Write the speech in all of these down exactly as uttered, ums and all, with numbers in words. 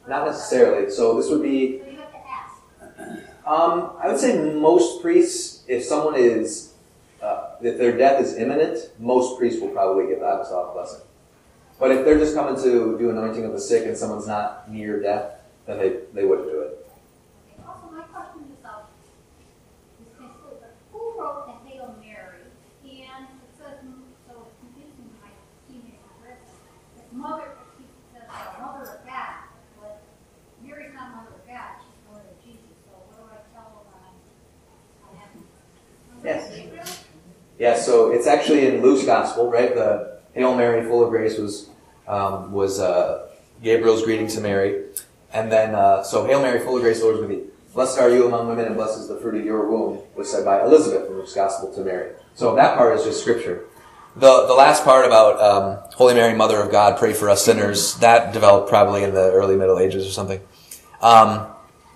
Not necessarily. So this would be, So you have to ask. um, I would say most priests, if someone is, uh, if their death is imminent, most priests will probably give the apostolic blessing. But if they're just coming to do anointing of the sick and someone's not near death, then they, they wouldn't do it. Also, my question is, uh, is basically, but who wrote the Hail Mary? And it says, so it's confusing my teenage read this. It's mother, it says uh, mother of God, but Mary's not mother of God, she's mother of Jesus. So what do I tell them? I have Yes. Yeah, so it's actually in Luke's gospel, right? The Hail Mary, full of grace was um, was uh, Gabriel's greeting to Mary. And then, uh, so Hail Mary, full of grace, the Lord is with thee. Blessed are you among women, and blessed is the fruit of your womb, was said by Elizabeth in Luke's gospel to Mary. So that part is just scripture. The the last part about um, Holy Mary, Mother of God, pray for us sinners, that developed probably in the early Middle Ages or something. Um,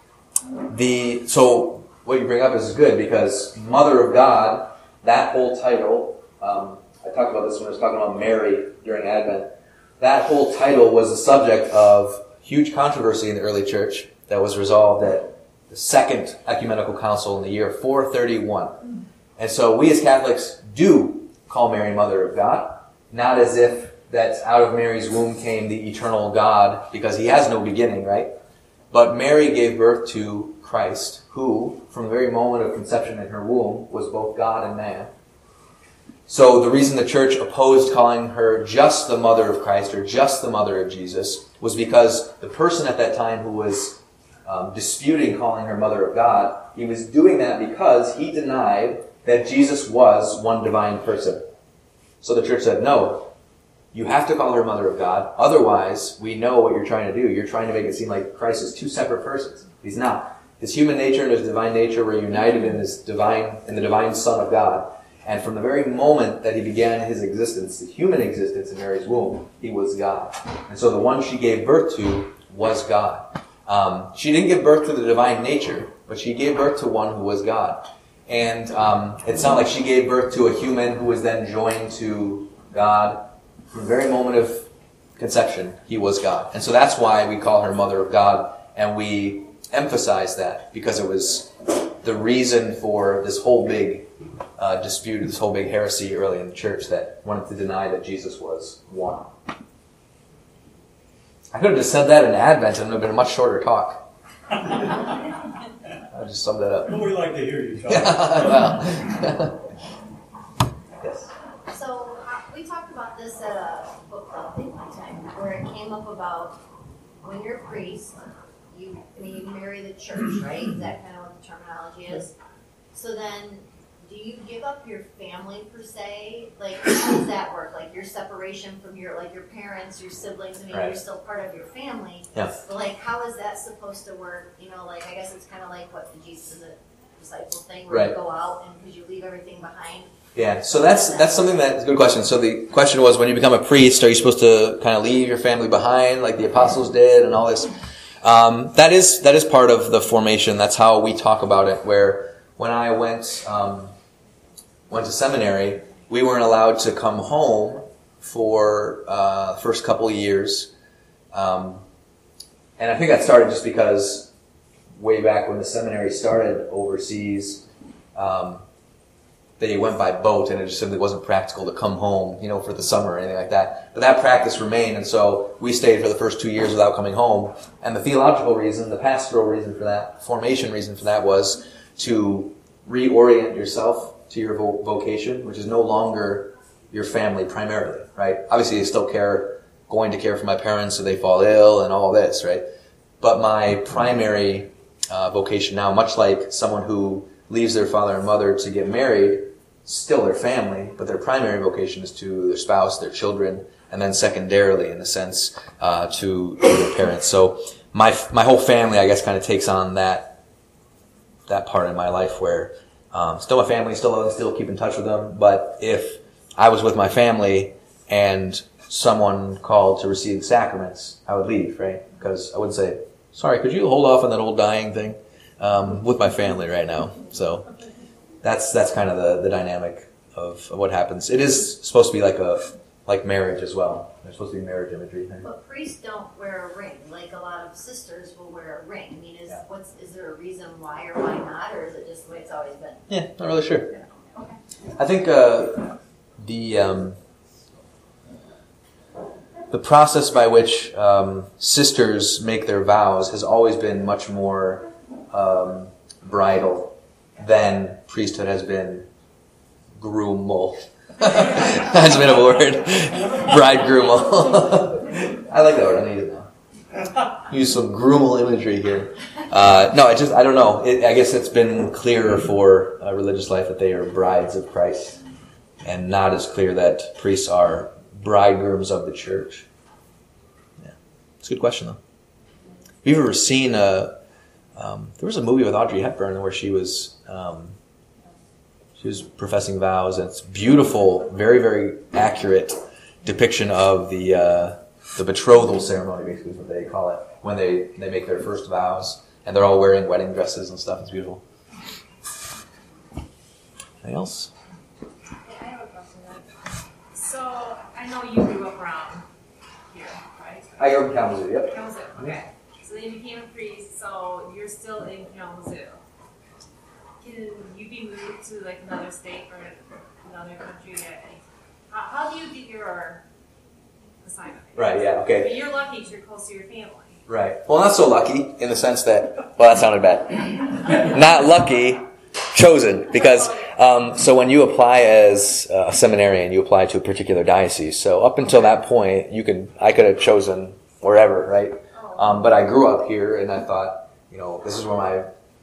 the so what you bring up is good, because Mother of God, that whole title, um, I talked about this when I was talking about Mary during Advent, that whole title was the subject of huge controversy in the early church that was resolved at the Second Ecumenical Council in the year four thirty-one. And so we as Catholics do call Mary Mother of God, not as if that out of Mary's womb came the eternal God, because he has no beginning, right? But Mary gave birth to Christ, who, from the very moment of conception in her womb, was both God and man. So the reason the church opposed calling her just the mother of Christ or just the mother of Jesus was because the person at that time who was um, disputing calling her mother of God, he was doing that because he denied that Jesus was one divine person. So the church said, no, you have to call her mother of God. Otherwise, we know what you're trying to do. You're trying to make it seem like Christ is two separate persons. He's not. His human nature and his divine nature were united in his divine, in the divine Son of God. And from the very moment that he began his existence, the human existence in Mary's womb, he was God. And so the one she gave birth to was God. Um, she didn't give birth to the divine nature, but she gave birth to one who was God. And um, it's not like she gave birth to a human who was then joined to God. From the very moment of conception, he was God. And so that's why we call her Mother of God, and we emphasize that, because it was the reason for this whole big uh, dispute, this whole big heresy early in the church that wanted to deny that Jesus was one. I could have just said that in Advent and it would have been a much shorter talk. I just summed that up. Well, we like to hear you talk. Well. Yes. So uh, we talked about this at a book club thing one time, where it came up about when you're a priest, you, I mean, you marry the church, right? Is that kind of what the terminology is? So then, do you give up your family per se? Like, how does that work? Like your separation from your, like your parents, your siblings. I mean, Right. you're still part of your family. Yeah. But like, how is that supposed to work? You know, like I guess it's kind of like what the Jesus and the disciple thing, where Right. you go out and because you leave everything behind. Yeah, so that's that's something that's a good question. So the question was, when you become a priest, are you supposed to kind of leave your family behind like the apostles did and all this? Um, that is that is part of the formation. That's how we talk about it. Where when I went um, went to seminary, we weren't allowed to come home for uh, the first couple of years, um, and I think that started just because way back when the seminary started overseas. Um, They went by boat, and it just simply wasn't practical to come home, you know, for the summer or anything like that. But that practice remained, and so we stayed for the first two years without coming home. And the theological reason, the pastoral reason for that, formation reason for that, was to reorient yourself to your vo- vocation, which is no longer your family primarily, right? Obviously, you still care, going to care for my parents if they fall ill and all this, right? But my primary uh, vocation now, much like someone who leaves their father and mother to get married, still their family, but their primary vocation is to their spouse, their children, and then secondarily, in a sense, uh, to, to their parents. So my my whole family, I guess, kind of takes on that that part in my life where um, still my family, still still keep in touch with them. But if I was with my family and someone called to receive the sacraments, I would leave, right? Because I wouldn't say, "Sorry, could you hold off on that old dying thing?" Um, with my family right now. So that's that's kind of the, the dynamic of, of what happens. It is supposed to be like a like marriage as well. There's supposed to be marriage imagery. But priests don't wear a ring, like a lot of sisters will wear a ring. I mean, is Yeah. what's is there a reason why or why not, or is it just the way it's always been? Yeah, not really sure. Okay. I think uh, the um, the process by which um, sisters make their vows has always been much more um, bridal than priesthood has been groomal. That's been a word. Bridegroomal. I like that word. I need it now. Use some groomal imagery here. Uh, no, I just, I don't know. It, I guess it's been clearer for uh, religious life that they are brides of Christ, and not as clear that priests are bridegrooms of the church. Yeah, it's a good question though. Have you ever seen a? Um, there was a movie with Audrey Hepburn where she was um, she was professing vows, and it's beautiful, very very accurate depiction of the uh, the betrothal ceremony. Basically, is what they call it when they they make their first vows. And they're all wearing wedding dresses and stuff. It's beautiful. Anything else? Yeah, I have a question. So, I know you grew up around here, right? I grew up in Kalamazoo, yep. Kalamazoo, okay. So then you became a priest, so you're still in Kalamazoo. Can you be moved to like another state or another country at any How, how do you get your assignment? Right, yeah, okay. But you're lucky because you're close to your family. Right. Well, not so lucky in the sense that, well, that sounded bad. Not lucky, chosen. Because, um, so when you apply as a seminarian, you apply to a particular diocese. So up until that point, you could, I could have chosen wherever, right? Um, but I grew up here and I thought, you know, this is where my,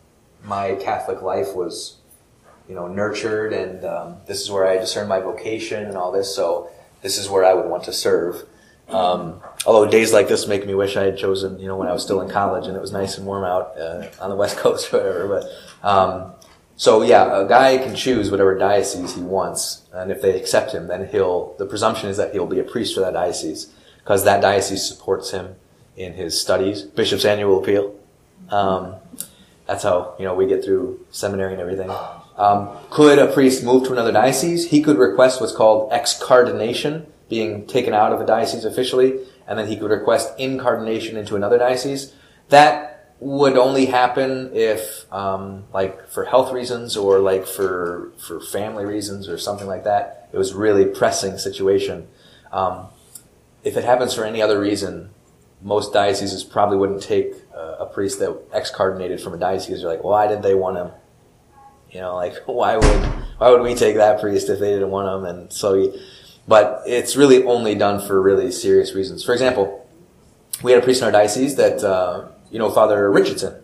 my Catholic life was, you know, nurtured, and um, this is where I discerned my vocation and all this. So this is where I would want to serve. Um, although days like this make me wish I had chosen, you know, when I was still in college and it was nice and warm out uh, on the West Coast or whatever. But um, so yeah, a guy can choose whatever diocese he wants, and if they accept him, then he'll. The presumption is that he'll be a priest for that diocese because that diocese supports him in his studies. Bishop's annual appeal. Um, that's how, you know, we get through seminary and everything. Um, could a priest move to another diocese? He could request what's called excardination, being taken out of a diocese officially, and then he could request incardination into another diocese. That would only happen if, um, like, for health reasons or like for for family reasons or something like that. It was really pressing situation. Um, if it happens for any other reason, most dioceses probably wouldn't take uh, a priest that excardinated from a diocese. They're like, well, why didn't they want him? You know, like, why would why would we take that priest if they didn't want him? And so he... But it's really only done for really serious reasons. For example, we had a priest in our diocese that, uh, you know, Father Richardson,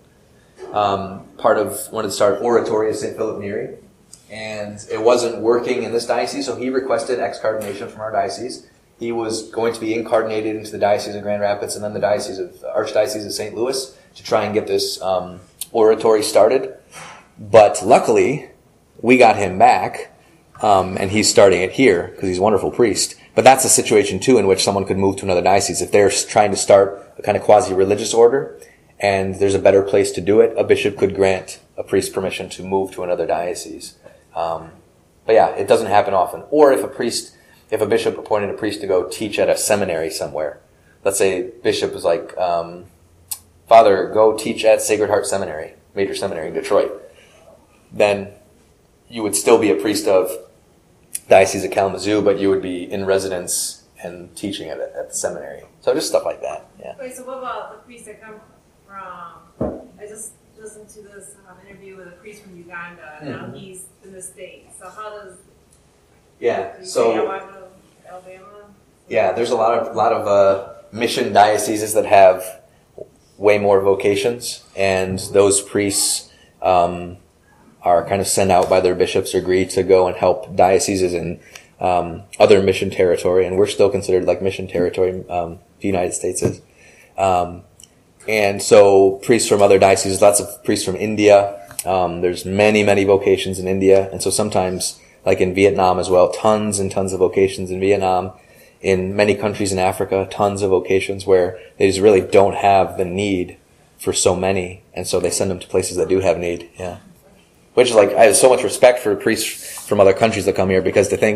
um, part of, wanted to start Oratory of Saint Philip Neri, and it wasn't working in this diocese, so he requested excardination from our diocese. He was going to be incardinated into the Diocese of Grand Rapids and then the Diocese of Archdiocese of Saint Louis to try and get this um, oratory started. But luckily, we got him back. Um, and he's starting it here because he's a wonderful priest. But that's a situation too in which someone could move to another diocese if they're trying to start a kind of quasi-religious order, and there's a better place to do it. A bishop could grant a priest permission to move to another diocese. Um, but yeah, it doesn't happen often. Or if a priest, if a bishop appointed a priest to go teach at a seminary somewhere, let's say bishop was like, um, Father, go teach at Sacred Heart Seminary, major seminary in Detroit, then you would still be a priest of Diocese of Kalamazoo, but you would be in residence and teaching at, at the seminary. So just stuff like that, yeah. Wait, so what about the priests that come from, I just listened to this um, interview with a priest from Uganda, and now Mhm. he's in the States. So how does, Yeah, do you so... say Alabama, Alabama? Yeah, there's a lot of lot of uh, mission dioceses that have way more vocations, and those priests um, are kind of sent out by their bishops or agree to go and help dioceses in um, other mission territory, and we're still considered like mission territory. Um, the United States is, um, and so priests from other dioceses, lots of priests from India. Um, there's many many vocations in India, and so sometimes, like in Vietnam as well, tons and tons of vocations in Vietnam. In many countries in Africa, tons of vocations where they just really don't have the need for so many, and so they send them to places that do have need. Yeah. Which is like, I have so much respect for priests from other countries that come here, because to think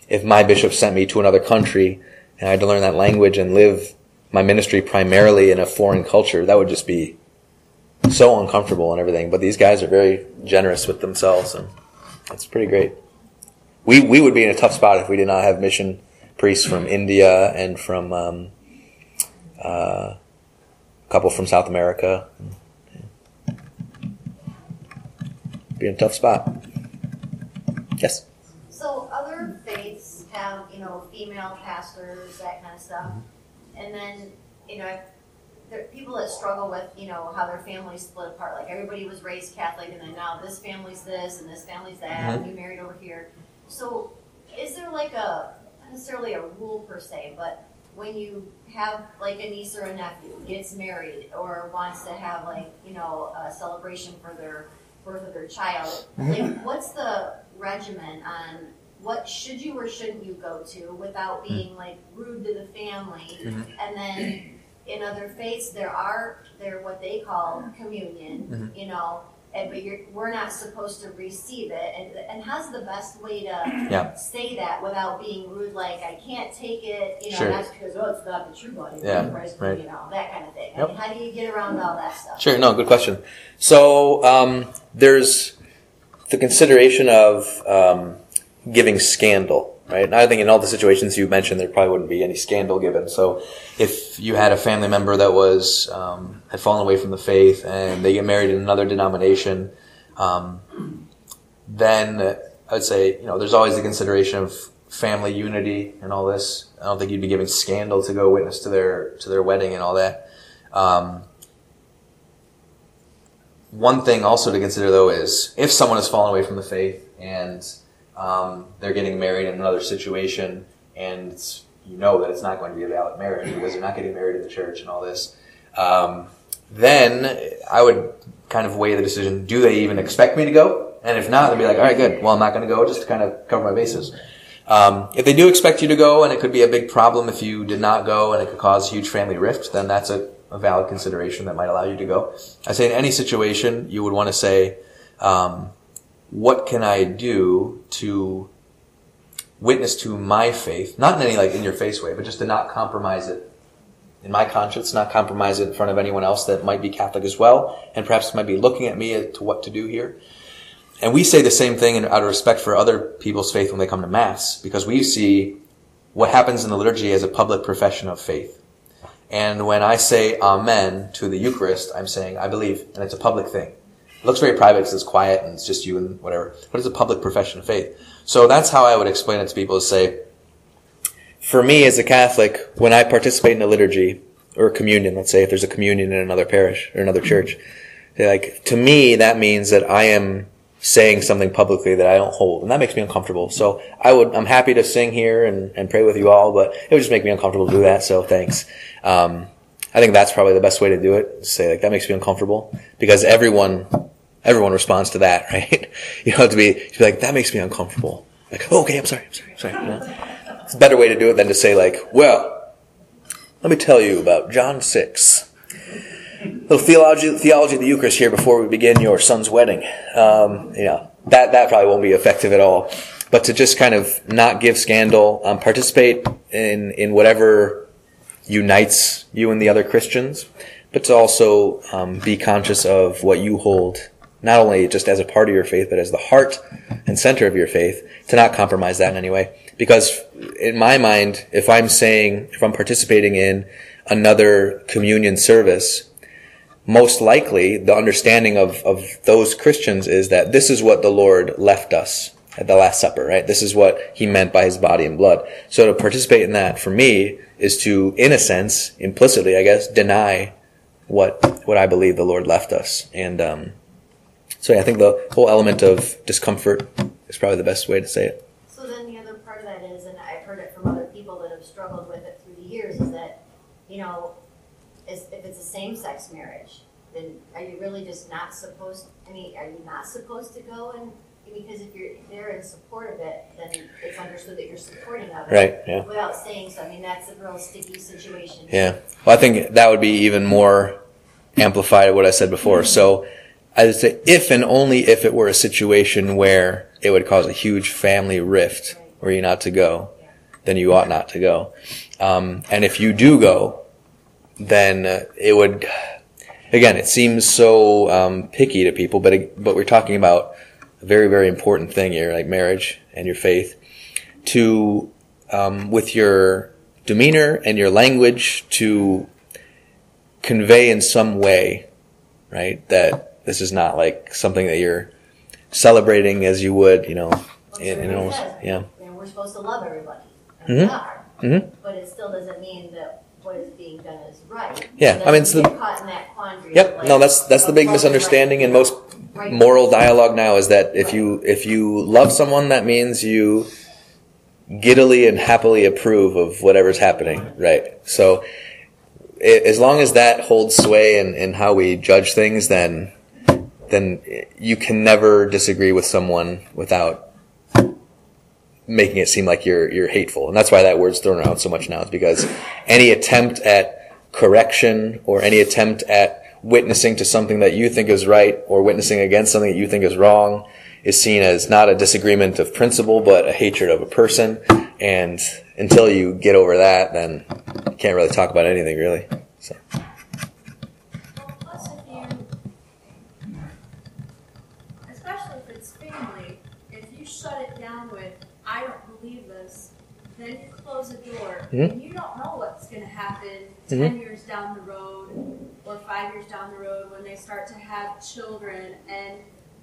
if my bishop sent me to another country and I had to learn that language and live my ministry primarily in a foreign culture, that would just be so uncomfortable and everything. But these guys are very generous with themselves, and it's pretty great. We we would be in a tough spot if we did not have mission priests from India and from um, uh, a couple from South America. Be in a tough spot. Yes? So other faiths have, you know, female pastors, that kind of stuff. And then, you know, there are people that struggle with, you know, how their families split apart. Like everybody was raised Catholic and then now this family's this and this family's that, Mm-hmm. and you married over here. So is there like a, not necessarily a rule per se, but when you have like a niece or a nephew gets married or wants to have like, you know, a celebration for their birth of their child, like what's the regimen on what should you or shouldn't you go to without being like rude to the family? Mhm. And then in other faiths there are they're what they call communion, Mhm. you know, and but you're we're not supposed to receive it. And and how's the best way to Yeah. say that without being rude, like I can't take it, you know, Sure. that's because oh it's not the true body, Yeah, Christ, right. you know, that kind of thing. I Yep. mean, how do you get around all that stuff? Sure, no, good question. So um, there's the consideration of um, giving scandal, right? And I think in all the situations you mentioned, there probably wouldn't be any scandal given. So if you had a family member that was um, had fallen away from the faith and they get married in another denomination, um, then I would say, you know, there's always the consideration of family unity and all this. I don't think you'd be giving scandal to go witness to their to their wedding and all that. Um, One thing also to consider, though, is if someone has fallen away from the faith and um, they're getting married in another situation, and it's, you know that it's not going to be a valid marriage because they're not getting married in the church and all this, um, then I would kind of weigh the decision: do they even expect me to go? And if not, they'd be like, all right, good. Well, I'm not going to go, just to kind of cover my bases. Um, if they do expect you to go, and it could be a big problem if you did not go, and it could cause huge family rift, then that's a a valid consideration that might allow you to go. I say in any situation, you would want to say, um, what can I do to witness to my faith? Not in any like in your face way, but just to not compromise it in my conscience, not compromise it in front of anyone else that might be Catholic as well, and perhaps might be looking at me as to what to do here. And we say the same thing out of respect for other people's faith when they come to Mass, because we see what happens in the liturgy as a public profession of faith. And when I say Amen to the Eucharist, I'm saying I believe, and it's a public thing. It looks very private because it's quiet and it's just you and whatever, but it's a public profession of faith. So that's how I would explain it to people, is say, for me as a Catholic, when I participate in a liturgy or communion, let's say if there's a communion in another parish or another church, like to me that means that I am saying something publicly that I don't hold, and that makes me uncomfortable. So I would, I'm happy to sing here and, and pray with you all, but it would just make me uncomfortable to do that. So thanks. Um, I think that's probably the best way to do it. Say like that makes me uncomfortable, because everyone, everyone responds to that, right? You don't have to be, to be like that makes me uncomfortable. Like oh, okay, I'm sorry, I'm sorry, I'm sorry. You know? It's a better way to do it than to say like, well, let me tell you about John six. Little theology, theology of the Eucharist here before we begin your son's wedding. Um, you know, that, that probably won't be effective at all. But to just kind of not give scandal, um, participate in, in whatever unites you and the other Christians, but to also, um, be conscious of what you hold, not only just as a part of your faith, but as the heart and center of your faith, to not compromise that in any way. Because in my mind, if I'm saying, if I'm participating in another communion service, most likely the understanding of, of those Christians is that this is what the Lord left us at the Last Supper, right? This is what he meant by his body and blood. So to participate in that, for me, is to, in a sense, implicitly, I guess, deny what what I believe the Lord left us. And um, so yeah, I think the whole element of discomfort is probably the best way to say it. So then the other part of that is, and I've heard it from other people that have struggled with it through the years, is that, you know, is if it's a same-sex marriage, then are you really just not supposed, I mean, are you not supposed to go? And because if you're there in support of it, then it's understood that you're supporting of it. Right, yeah. Without saying so. I mean, that's a real sticky situation. Yeah. Well, I think that would be even more amplified what I said before. So I would say if and only if it were a situation where it would cause a huge family rift, were you not to go, then you ought not to go. Um, and if you do go, then uh, it would, again, it seems so um, picky to people, but it, but we're talking about a very, very important thing here, like marriage and your faith, to, um, with your demeanor and your language, to convey in some way, right, that this is not like something that you're celebrating as you would, you know, Well, in, in sure almost, says, yeah. And we're supposed to love everybody. And Mhm. we are. Mhm. But it still doesn't mean that what is being done is right. Yeah, I mean, it's Doesn't the- get caught in that quandary of, Yep, like, no, that's that's the of big love and misunderstanding in right. most Right. moral dialogue now, is that if you if you love someone, that means you giddily and happily approve of whatever's happening, right? So i as long as that holds sway in, in how we judge things, then then you can never disagree with someone without making it seem like you're you're hateful. And that's why that word's thrown around so much now, is because any attempt at correction or any attempt at witnessing to something that you think is right or witnessing against something that you think is wrong is seen as not a disagreement of principle, but a hatred of a person. And until you get over that, then you can't really talk about anything, really. So. Well, plus if you, especially if it's family, if you shut it down with, I don't believe this, then you close the door, Mhm. and you don't know what's gonna happen Mhm. ten years down the road, or five years down the road when they start to have children, and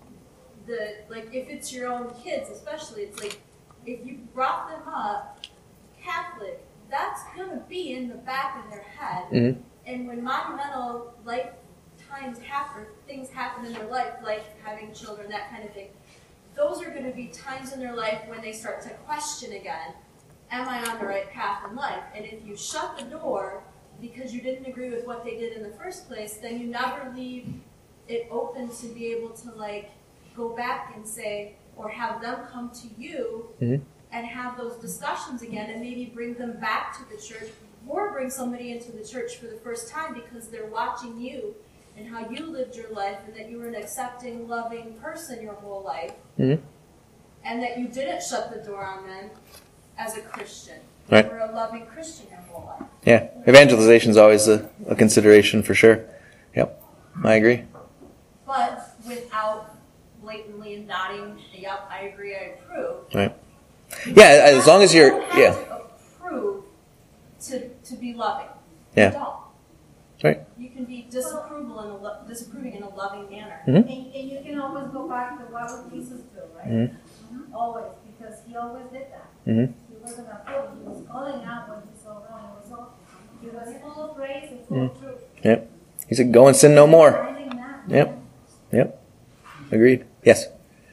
the, like, if it's your own kids especially, it's like, if you brought them up Catholic, that's gonna be in the back of their head. Mhm. And when monumental life times happen, or things happen in their life, like having children, that kind of thing, those are going to be times in their life when they start to question again, am I on the right path in life? And if you shut the door because you didn't agree with what they did in the first place, then you never leave it open to be able to, like, go back and say, or have them come to you Mhm. and have those discussions again, and maybe bring them back to the church, or bring somebody into the church for the first time because they're watching you and how you lived your life, and that you were an accepting, loving person your whole life, Mhm. and that you didn't shut the door on them as a Christian. Right. You were a loving Christian your whole life. Yeah, evangelization is always a, a consideration for sure. Yep, I agree. But without blatantly nodding, yep, I agree, I approve. Right. Yeah, as long as You you're, don't have yeah, to approve to, to be loving. Yeah. You don't. Right. You can be disapproval in a lo- disapproving in a loving manner. Mhm. And, and you can always go back to what would Jesus do, right? Mhm. Mhm. Always, because he always did that. Mhm. He wasn't afraid, he was calling out when he saw wrong, he was, all, he was full of grace and full of truth. Yep. He said, "Go and sin no more." Finding that. Yep. Yep. Agreed. Yes.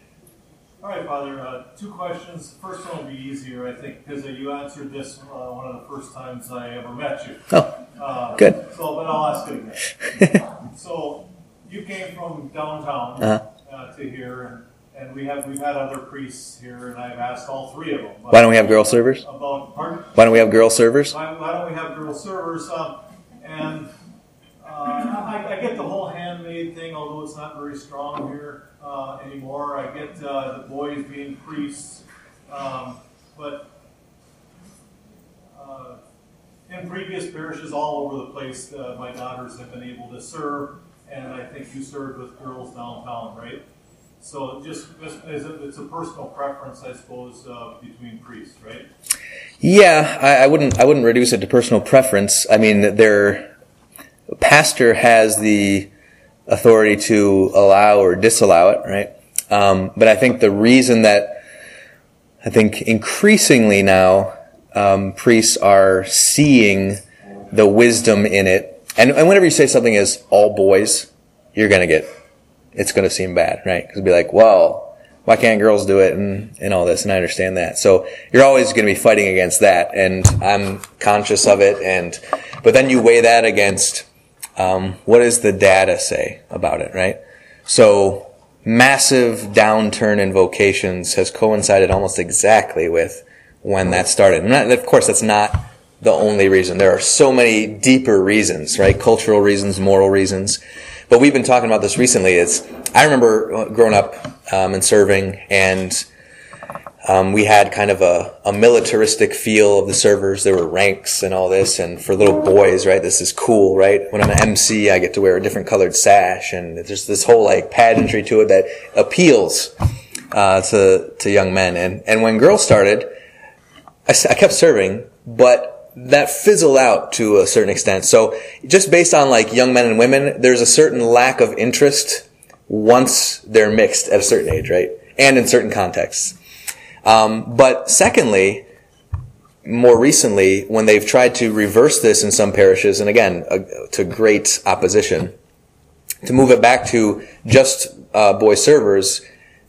All right, Father, uh, two questions. First one will be easier, I think, because you answered this uh, one of the first times I ever met you. Oh, Uh, good. So, but I'll ask it again. So, you came from downtown Uh-huh. uh, to here, and, and we have we've had other priests here, and I've asked all three of them. Why don't we have girl servers? About pardon? Why don't we have girl servers? Why, why don't we have girl servers? Um, and uh, I, I get the whole handmaid thing, although it's not very strong here uh, anymore. I get uh, the boys being priests, um, but uh, in previous parishes all over the place, uh, my daughters have been able to serve, and I think you served with girls downtown, right? So just it's a, it's a personal preference, I suppose, uh, between priests, right? Yeah, I, I wouldn't. I wouldn't reduce it to personal preference. I mean, their pastor has the authority to allow or disallow it, right? Um, but I think the reason that I think increasingly now um, priests are seeing the wisdom in it, and, and whenever you say something is all boys, you're gonna get it's gonna seem bad, right? Because it'll be like, well, why can't girls do it and, and all this, and I understand that. So you're always going to be fighting against that, and I'm conscious of it. And but then you weigh that against um, what does the data say about it, right? So massive downturn in vocations has coincided almost exactly with when that started. And that, of course, that's not the only reason. There are so many deeper reasons, right? Cultural reasons, moral reasons. But we've been talking about this recently. It's I remember growing up um, and serving, and um, we had kind of a, a militaristic feel of the servers. There were ranks and all this, and for little boys, right, this is cool, right? When I'm an M C, I get to wear a different colored sash, and there's this whole like pageantry to it that appeals uh, to to young men. And and when girls started, I, I kept serving, but that fizzled out to a certain extent. So just based on like young men and women, there's a certain lack of interest once they're mixed at a certain age, right? And in certain contexts. Um, but secondly, more recently, when they've tried to reverse this in some parishes, and again, uh, to great opposition, to move it back to just uh, boy servers,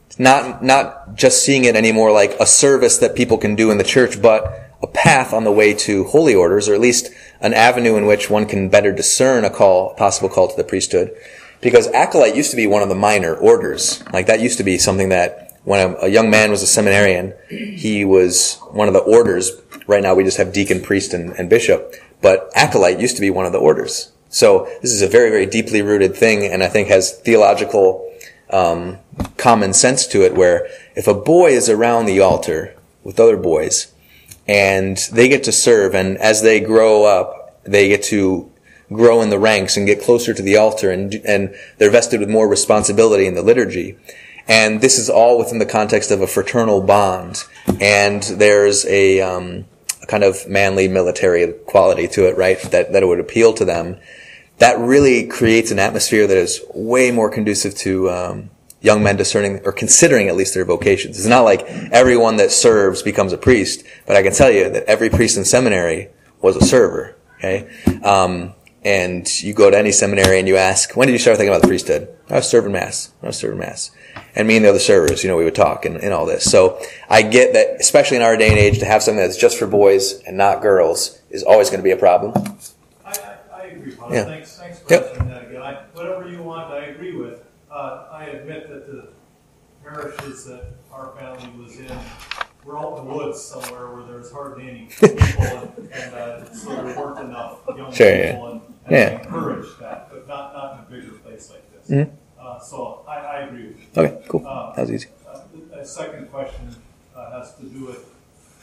not not just seeing it anymore like a service that people can do in the church, but a path on the way to holy orders, or at least an avenue in which one can better discern a call, a possible call to the priesthood. Because acolyte used to be one of the minor orders. Like that used to be something that when a, a young man was a seminarian, he was one of the orders. Right now we just have deacon, priest, and, and bishop. But acolyte used to be one of the orders. So this is a very, very deeply rooted thing, and I think has theological um, common sense to it, where if a boy is around the altar with other boys, and they get to serve, and as they grow up, they get to grow in the ranks and get closer to the altar, and and they're vested with more responsibility in the liturgy. And this is all within the context of a fraternal bond. And there's a, um, a kind of manly military quality to it, right? That, that it would appeal to them. That really creates an atmosphere that is way more conducive to, um, young men discerning, or considering at least their vocations. It's not like everyone that serves becomes a priest, but I can tell you that every priest in seminary was a server, okay? Um, and you go to any seminary and you ask, when did you start thinking about the priesthood? I was serving Mass. I was serving Mass. And me and the other servers, you know, we would talk and, and all this. So I get that, especially in our day and age, to have something that's just for boys and not girls is always going to be a problem. I, I, I agree, Father. Yeah. Thanks, thanks for Yep. answering that again. I, whatever you want, I agree with. Uh, I admit that the parishes that our family was in were out in the woods somewhere where there was hardly any people, and, and uh, so there weren't enough young Sure, people, yeah. and, and Yeah. I encouraged that, but not, not in a bigger place like this. Mhm. Uh, so I, I agree with you. Okay, cool. Uh, That was easy. uh, A second question uh, has to do with,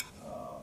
uh,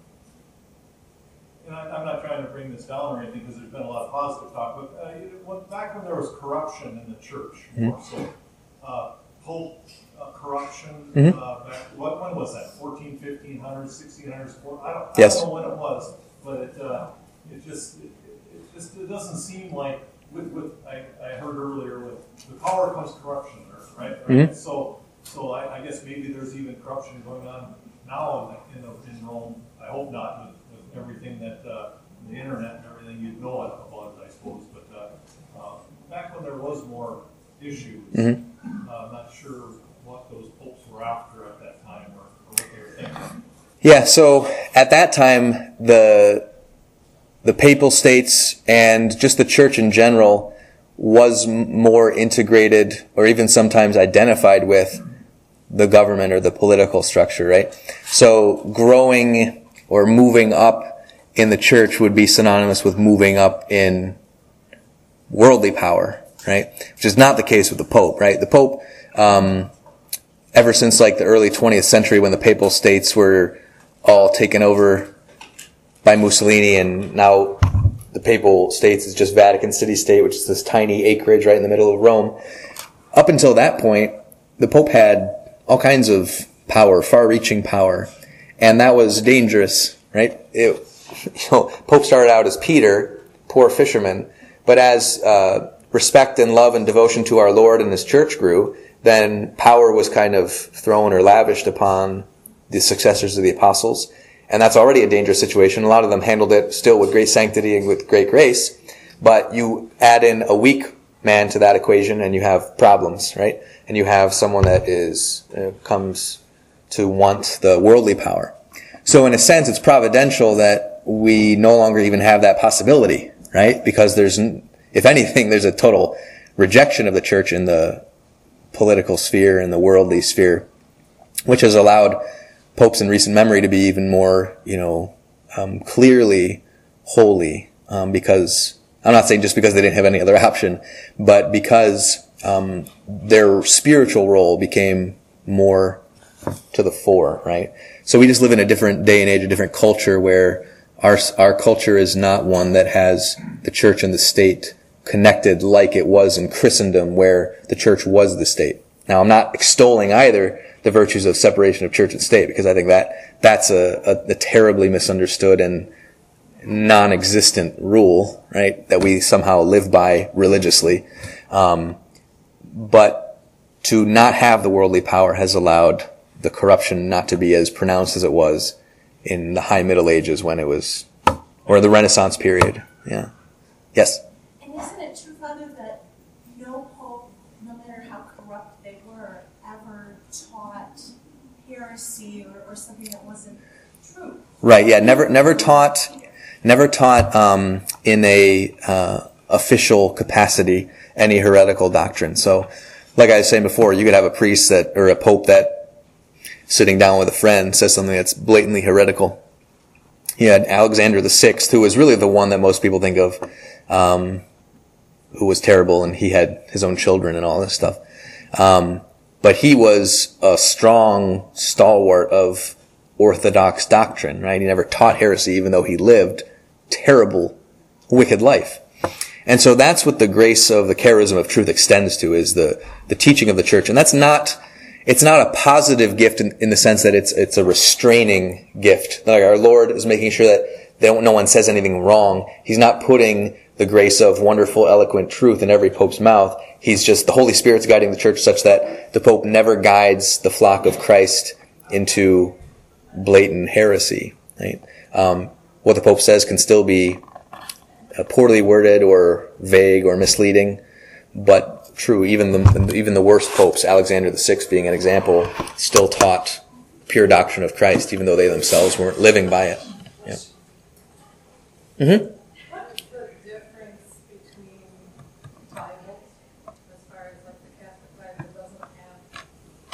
and I, I'm not trying to bring this down or anything because there's been a lot of positive talk, but uh, when, back when there was corruption in the church, Mhm. more so, uh, Pope uh, corruption, Mhm. uh, back, what, when was that? fourteen, fifteen hundred, sixteen hundred, I don't, I Yes. don't know when it was, but it, uh, it just, it, it just, it doesn't seem like, with, with, I, I heard earlier, with, with power comes corruption, right? right? Mhm. So, so I, I guess maybe there's even corruption going on now in, in, the, in Rome. I hope not, with, with everything that, uh, the internet and everything, you'd know about it, I suppose. But uh, uh, back when there was more issues, Mhm. uh, I'm not sure what those popes were after at that time, or, or what they were thinking. Yeah, so at that time, the the papal states and just the church in general was m- more integrated, or even sometimes identified with the government or the political structure, right? So growing or moving up in the church would be synonymous with moving up in worldly power, right? Which is not the case with the Pope, right? The Pope, um, ever since like the early twentieth century when the papal states were all taken over by Mussolini, and now the papal states is just Vatican City State, which is this tiny acreage right in the middle of Rome. Up until that point, the Pope had all kinds of power, far-reaching power, and that was dangerous, right? It, you know, Pope started out as Peter, poor fisherman, but as uh, respect and love and devotion to our Lord and His church grew, then power was kind of thrown or lavished upon the successors of the apostles. And that's already a dangerous situation. A lot of them handled it still with great sanctity and with great grace. But you add in a weak man to that equation and you have problems, right? And you have someone that is uh, comes to want the worldly power. So in a sense, it's providential that we no longer even have that possibility, right? Because there's, if anything, there's a total rejection of the church in the political sphere and the worldly sphere, which has allowed popes in recent memory to be even more, you know, um, clearly holy, um, because, I'm not saying just because they didn't have any other option, but because um, their spiritual role became more to the fore, right? So we just live in a different day and age, a different culture where our our culture is not one that has the church and the state connected like it was in Christendom, where the church was the state. Now, I'm not extolling either the virtues of separation of church and state, because I think that that's a, a, a terribly misunderstood and non-existent rule, right, that we somehow live by religiously. Um, but to not have the worldly power has allowed the corruption not to be as pronounced as it was in the high Middle Ages when it was, or the Renaissance period. Yeah. Yes? And isn't it true, Father, that no pope, no matter how corrupt they were, ever taught heresy or, or something that wasn't true? Right, yeah, never never taught never taught um, in a uh, official capacity any heretical doctrine. So, like I was saying before, you could have a priest that, or a pope that, sitting down with a friend, says something that's blatantly heretical. He had Alexander the Sixth, who was really the one that most people think of, um, who was terrible, and he had his own children and all this stuff. Um, but he was a strong stalwart of orthodox doctrine, right? He never taught heresy, even though he lived terrible, wicked life. And so that's what the grace of the charism of truth extends to, is the, the teaching of the church. And that's not, it's not a positive gift in, in the sense that it's, it's a restraining gift. Like our Lord is making sure that they don't, no one says anything wrong. He's not putting the grace of wonderful, eloquent truth in every pope's mouth. He's just, the Holy Spirit's guiding the church such that the pope never guides the flock of Christ into blatant heresy, right? Um, what the pope says can still be uh, poorly worded or vague or misleading, but true. Even the even the worst popes, Alexander the Sixth being an example, still taught pure doctrine of Christ, even though they themselves weren't living by it. Yeah. Mm-hmm. What is the difference between Bibles, as far as like the Catholic Bible doesn't have?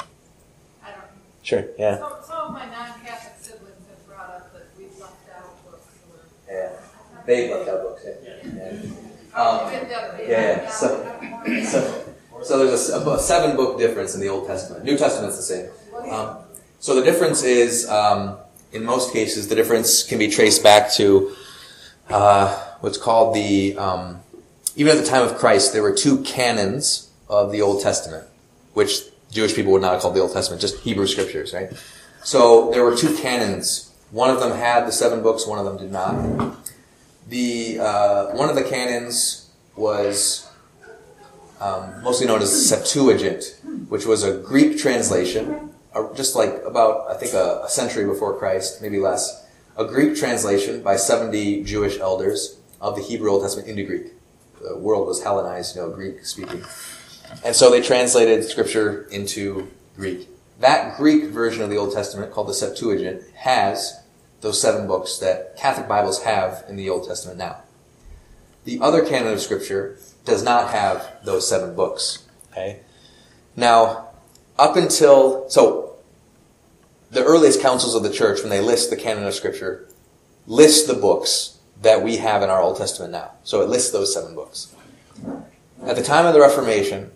I don't. Sure. Yeah. Some, some of my non-Catholic siblings have brought up that we've left out books. Or, Yeah. They left out books. Yeah. yeah. Um, yeah, yeah. So, so, so there's a, a seven book difference in the Old Testament. New Testament's the same. Um, so the difference is, um, in most cases, the difference can be traced back to uh, what's called the, um, even at the time of Christ, there were two canons of the Old Testament, which Jewish people would not have called the Old Testament, just Hebrew scriptures, right? So there were two canons. One of them had the seven books, one of them did not. The uh, one of the canons was um, mostly known as the Septuagint, which was a Greek translation, uh, just like about, I think, a, a century before Christ, maybe less, a Greek translation by seventy Jewish elders of the Hebrew Old Testament into Greek. The world was Hellenized, you know, Greek speaking. And so they translated Scripture into Greek. That Greek version of the Old Testament, called the Septuagint, has those seven books that Catholic Bibles have in the Old Testament now. The other canon of Scripture does not have those seven books. Okay. Now, up until, so, the earliest councils of the church, when they list the canon of Scripture, list the books that we have in our Old Testament now. So it lists those seven books. At the time of the Reformation,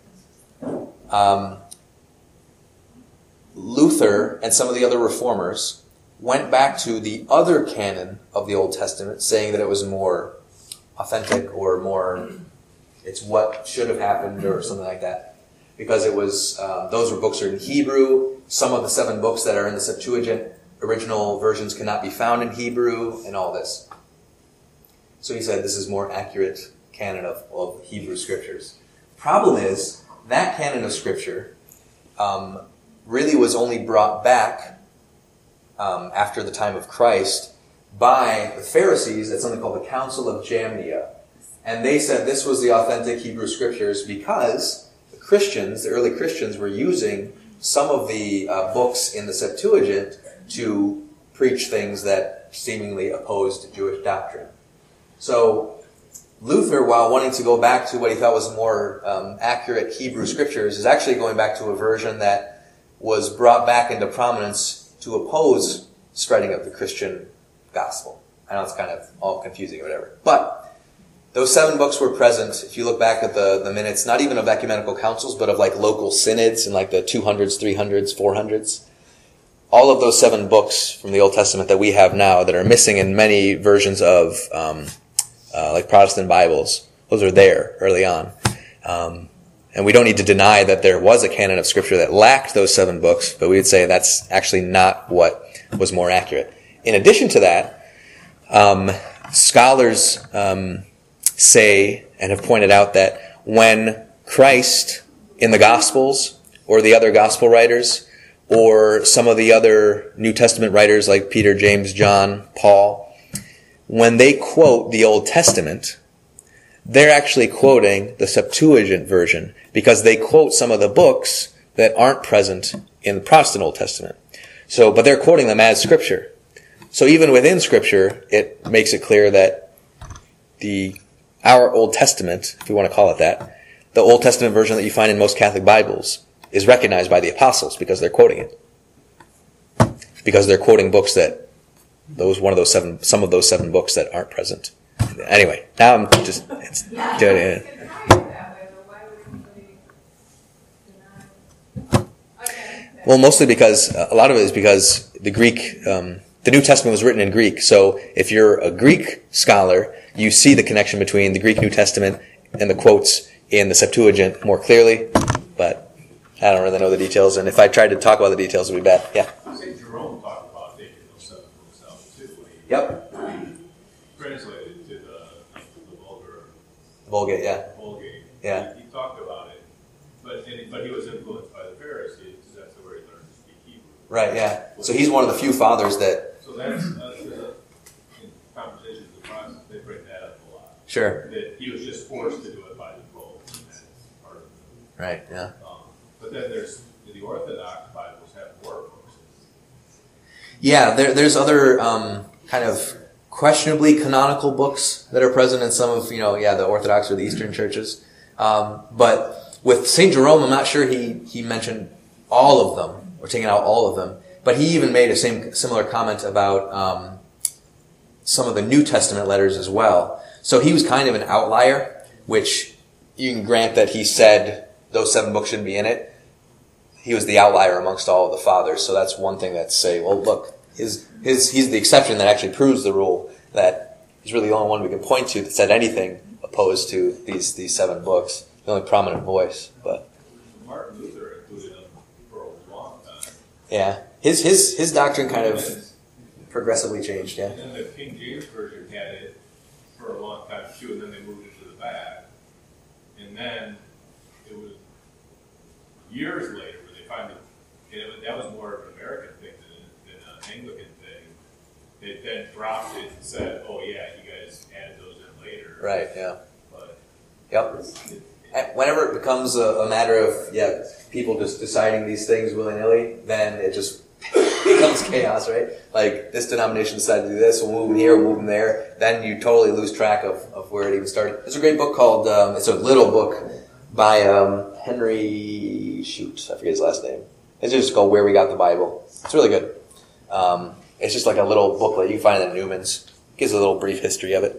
um, Luther and some of the other reformers went back to the other canon of the Old Testament, saying that it was more authentic or more, it's what should have happened or something like that. Because it was, uh, those were books are in Hebrew. Some of the seven books that are in the Septuagint, original versions cannot be found in Hebrew, and all this. So he said this is more accurate canon of, of Hebrew scriptures. Problem is, that canon of Scripture um, really was only brought back Um, after the time of Christ by the Pharisees at something called the Council of Jamnia. And they said this was the authentic Hebrew scriptures because the Christians, the early Christians, were using some of the uh, books in the Septuagint to preach things that seemingly opposed Jewish doctrine. So Luther, while wanting to go back to what he thought was more um, accurate Hebrew scriptures, is actually going back to a version that was brought back into prominence to oppose spreading of the Christian gospel. I know it's kind of all confusing or whatever. But those seven books were present, if you look back at the, the minutes, not even of ecumenical councils, but of like local synods in like the two hundreds, three hundreds, four hundreds. all of those seven books from the Old Testament that we have now that are missing in many versions of um, uh, like Protestant Bibles, those are there early on. Um, and we don't need to deny that there was a canon of Scripture that lacked those seven books, but we would say that's actually not what was more accurate. In addition to that, um, scholars um, say and have pointed out that when Christ in the Gospels or the other Gospel writers or some of the other New Testament writers like Peter, James, John, Paul, when they quote the Old Testament, they're actually quoting the Septuagint version because they quote some of the books that aren't present in the Protestant Old Testament. So, but they're quoting them as Scripture. So even within Scripture, it makes it clear that the our Old Testament, if we want to call it that, the Old Testament version that you find in most Catholic Bibles is recognized by the apostles because they're quoting it. Because they're quoting books that those one of those seven some of those seven books that aren't present. Anyway, now I'm just it's Yeah. doing it. It's kind of that way, but why would anybody deny? Okay. Well, mostly because uh, a lot of it is because the Greek, um, the New Testament was written in Greek. So if you're a Greek scholar, you see the connection between the Greek New Testament and the quotes in the Septuagint more clearly. But I don't really know the details, and if I tried to talk about the details, it would be bad. Yeah. Saint Jerome talked about taking those seven books out too. When he Yep. translated to the, the Vulgar, Vulgate. Yeah. Vulgate. Yeah. He, he talked about it, but and, but he was influenced by the Pharisees. That's where he learned to speak Hebrew. Right. Yeah. So he's one of the few fathers that. So that's uh, in conversations with Protestants, they bring that up a lot. Sure. That he was just forced to do it by default. And that's part of it. Right. Yeah. Um, but then there's the Orthodox Bibles have more books. Yeah. There, there's other um, kind of questionably canonical books that are present in some of, you know, yeah, the Orthodox or the Eastern churches. Um, but with Saint Jerome, I'm not sure he, he mentioned all of them or taking out all of them. But he even made a same similar comment about um, some of the New Testament letters as well. So he was kind of an outlier, which you can grant that he said those seven books shouldn't be in it. He was the outlier amongst all of the fathers. So that's one thing that's say, well, look, his his he's the exception that actually proves the rule, that he's really the only one we can point to that said anything opposed to these these seven books. The only prominent voice, but Martin Luther included them for a long time. yeah, his his his doctrine kind of progressively changed. Yeah. And then the King James Version had it for a long time too, and then they moved it to the back. And then it was years later where they finally, and it was, that was more of an American thing than, than an Anglican thing. They then dropped it and said, oh yeah, you guys added those in later. Right. Yeah. But Yep. it, And whenever it becomes a, a matter of yeah people just deciding these things willy nilly, then it just becomes chaos, right? Like this denomination decided to do this, we'll move them here, we'll move them there. Then you totally lose track of, of where it even started. There's a great book called um, it's a little book by um, Henry shoot I forget his last name. It's just called Where We Got the Bible. It's really good. Um, it's just like a little booklet you can find it in Newman's. It gives a little brief history of it.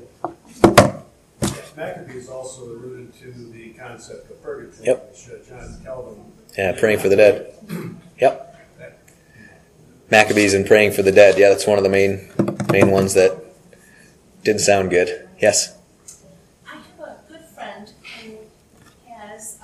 Maccabees also alluded to the concept of purgatory, Yep. which uh, John Calvin. Yeah, praying for the dead. Yep. Maccabees and praying for the dead. Yeah, that's one of the main main ones that didn't sound good. Yes. I have a good friend who has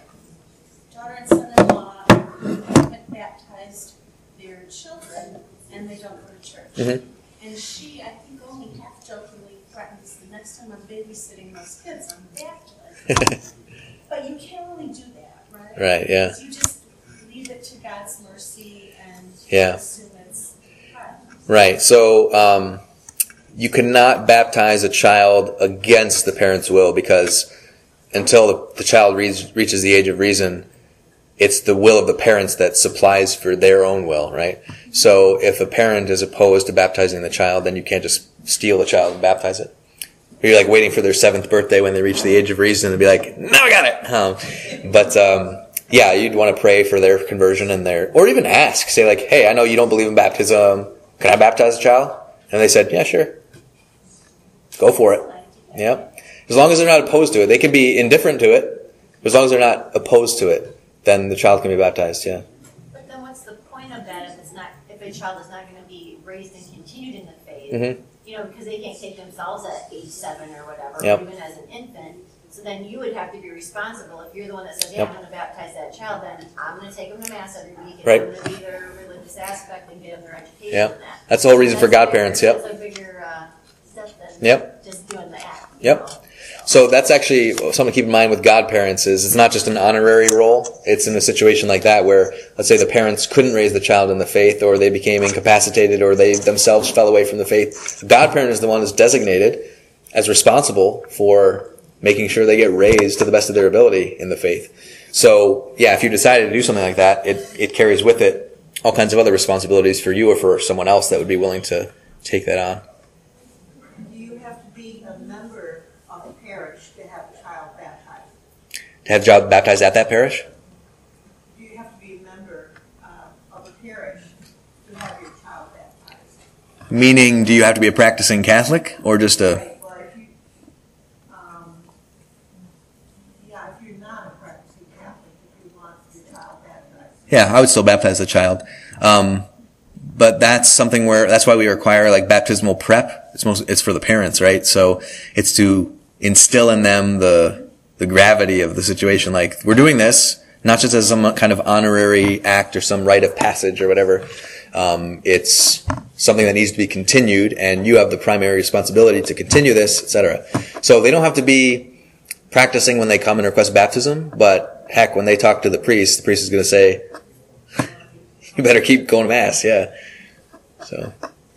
a daughter and son-in-law who haven't baptized their children, and they don't go to church. Mhm. And she, I think, only half jokingly threatens the next time I'm babysitting those kids, I'm baptized. But you can't really do that, right? Right, yeah. Because you just leave it to God's mercy and Yeah. assume it's fine. Right. So um, you cannot baptize a child against the parent's will because until the, the child reads, reaches the age of reason, it's the will of the parents that supplies for their own will, right? So if a parent is opposed to baptizing the child, then you can't just steal the child and baptize it. Or you're like waiting for their seventh birthday when they reach the age of reason and be like, now I got it. Um, but um, yeah, you'd want to pray for their conversion and their, or even ask, say like, hey, I know you don't believe in baptism. Can I baptize a child? And they said, yeah, sure. Go for it. Yep. As long as they're not opposed to it. They can be indifferent to it. But as long as they're not opposed to it, then the child can be baptized, yeah. But then what's the point of that if it's not, if a child that's not gonna be raised and continued in the faith, Mm-hmm. you know, because they can't take themselves at age seven or whatever, Yep. or even as an infant. So then you would have to be responsible. If you're the one that says, yeah, Yep. I'm gonna baptize that child, then I'm gonna take them to mass every week, and Right. I'm gonna be their religious aspect and get them their education Yep. and that. That's the whole reason for That's a godparents, bigger- yep. That's a bigger, uh, step than Yep. just doing the act. you Yep. know? So that's actually something to keep in mind with godparents is it's not just an honorary role. It's in a situation like that where, let's say the parents couldn't raise the child in the faith, or they became incapacitated, or they themselves fell away from the faith. The godparent is the one who's designated as responsible for making sure they get raised to the best of their ability in the faith. So, yeah, if you decided to do something like that, it, it carries with it all kinds of other responsibilities for you or for someone else that would be willing to take that on. Do you have to be a member of a parish to have a child baptized? To have a child baptized at that parish? Do you have to be a member uh, of a parish to have your child baptized? Meaning, do you have to be a practicing Catholic or just a... Right, well, if you, um, yeah, if you're not a practicing Catholic, if you want your child baptized. Yeah, I would still baptize the child. Um, but that's something where, that's why we require like baptismal prep. It's most, it's for the parents, right? So it's to instill in them the, the gravity of the situation. Like, we're doing this, not just as some kind of honorary act or some rite of passage or whatever. Um, it's something that needs to be continued, and you have the primary responsibility to continue this, et cetera. So they don't have to be practicing when they come and request baptism, but heck, when they talk to the priest, the priest is going to say, you better keep going to mass, yeah. So.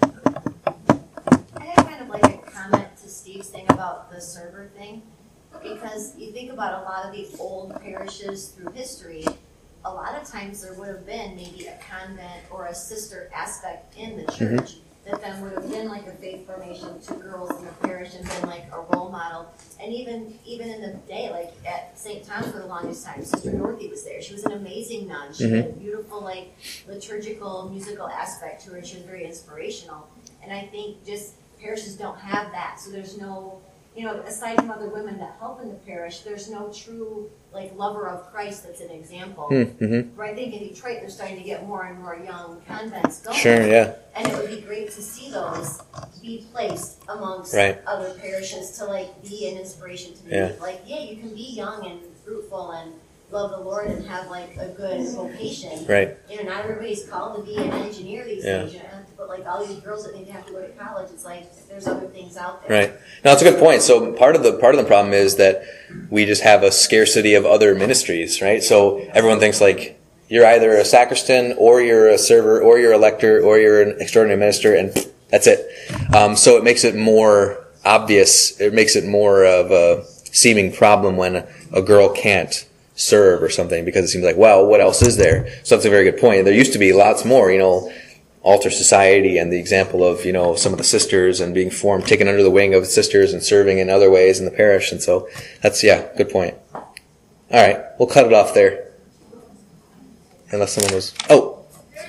I had kind of like a comment to Steve's thing about the server thing, because you think about a lot of the old parishes through history, a lot of times there would have been maybe a convent or a sister aspect in the church that then would have been like a faith formation to girls in the parish and been like a role model. And even even in the day, like at Saint Thomas for the longest time, Sister Dorothy was there. She was an amazing nun. She had a beautiful like liturgical, musical aspect to her, and she was very inspirational. And I think just parishes don't have that, so there's no, you know, aside from other women that help in the parish, there's no true like lover of Christ that's an example. Mm-hmm. Right? I think in Detroit they're starting to get more and more young convents going. Sure, yeah. And it would be great to see those be placed amongst Right. other parishes to like be an inspiration to me. Yeah. Like, yeah, you can be young and fruitful and love the Lord and have like a good vocation. Right. You know, not everybody's called to be an engineer these Yeah. days. You don't have to put like all these girls that need to have to go to college. It's like there's other things out there. Right. No, that's a good point. So part of the part of the problem is that we just have a scarcity of other ministries, right? So everyone thinks like you're either a sacristan or you're a server or you're a lector or you're an extraordinary minister, and that's it. Um, so it makes it more obvious. It makes it more of a seeming problem when a, a girl can't serve or something, because it seems like, well, what else is there? So that's a very good point. There used to be lots more, you know, altar society and the example of, you know, some of the sisters and being formed, taken under the wing of sisters and serving in other ways in the parish. And so that's, yeah, good point. All right, we'll cut it off there. Unless someone was, oh.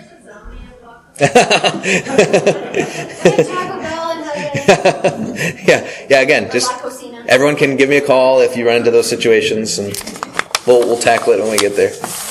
Taco Bell and yeah, yeah, again, just La Cocina. everyone can give me a call if you run into those situations, and we'll, we'll tackle it when we get there.